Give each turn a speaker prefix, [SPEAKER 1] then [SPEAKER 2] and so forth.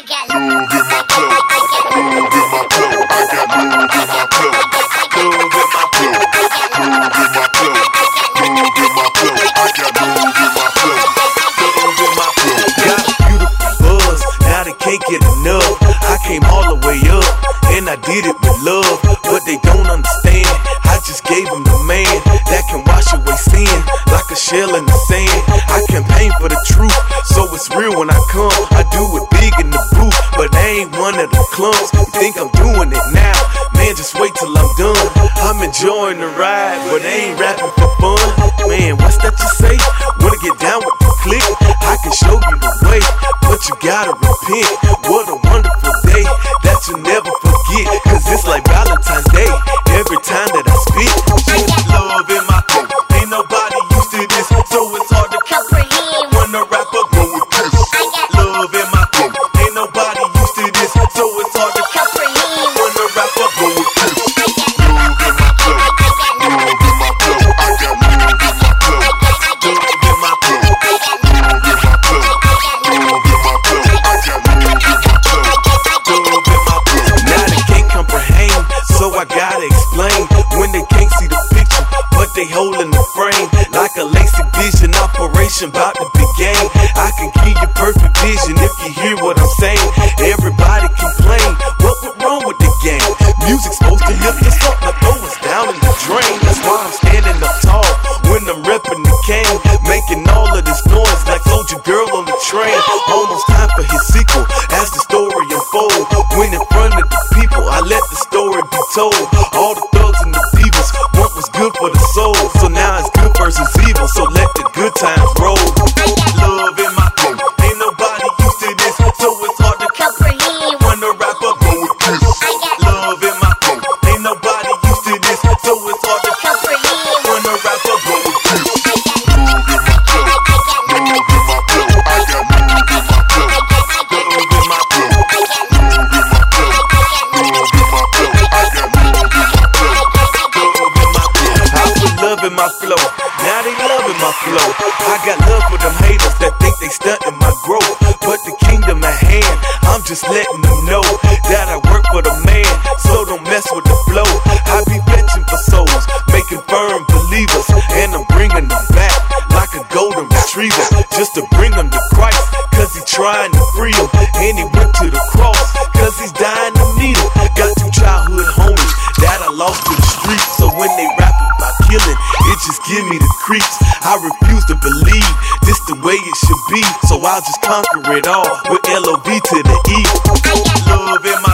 [SPEAKER 1] got love in my flow. Love in my flow. I got love in my flow. Love in my flow. Love in my flow. Love in my flow. I got love in my flow. Love in my flow.
[SPEAKER 2] Got a beautiful buzz, now they can't get enough. I came all the way up, and I did it with love. But they don't understand, I just gave them the man that can wash away sin like a shell in the sand. I campaign for the truth, so it's real when I come. I do it big in the booth, but I ain't one of the clumps. You think I'm doing it now? Man, just wait till I'm done. I'm enjoying the ride, but I ain't rapping for fun. Man, what's that you say? Wanna get down with the click? I can show you the way, but you gotta repent. What a wonderful day that you'll never forget, cause it's like Valentine's Day every time that I speak. Love in my flow, ain't nobody used to this, so it's hard to comprehend when a rapper go with this. Love in my flow, ain't nobody used to this, so it's hard to comprehend when a rapper go with this.
[SPEAKER 1] Love in my flow. Love in my flow. I got love in my flow.
[SPEAKER 2] Love in my flow.
[SPEAKER 1] Love in my flow. Love in my flow. I got love in my flow.
[SPEAKER 2] Love in my flow. Now they can't comprehend, so I gotta explain. When they can't see the picture, but they holding the frame like a lazy vision operation about to begin. I can give you perfect vision if you hear what I'm saying. Everybody complain, what went wrong with the game? Music's supposed to lift us up, not throw us down in the drain. That's why I'm standing up tall when I'm repping the cane, making all of this noise like Soldier Girl on the train. Almost time for his sequel as the story unfolds. When in front of the people, I let the story be told. All the thugs and the divas want what's good for the soul, so now it's good versus evil, so let the good times roll. Love in my flow, ain't nobody used to this, so it's hard to comprehend when a rapper go with this. Love in my flow, ain't nobody used to this, so it's hard to comprehend when a rapper go with this.
[SPEAKER 1] Love in my flow. Love in my flow. I got love in my flow.
[SPEAKER 2] Love in my flow.
[SPEAKER 1] Love in my flow. Love in my flow. I got love in my flow.
[SPEAKER 2] Love in my flow. I put love in my flow. Now they loving my flow. I got love for them haters that think they stunting my growth, but the kingdom at hand, I'm just letting them know that I work for the man, so don't mess with the flow. I be fetching for souls, making firm believers, and I'm bringing them back like a golden retriever, just to bring them to Christ, cause he trying to free them, and he went to the cross, cause he's dying to meet him. Got 2 childhood homies that I lost to the streets, so when they rap about killing, it just give me the creeps. I refuse to believe this the way it should be, so I'll just conquer it all with LOV to the E. Love in my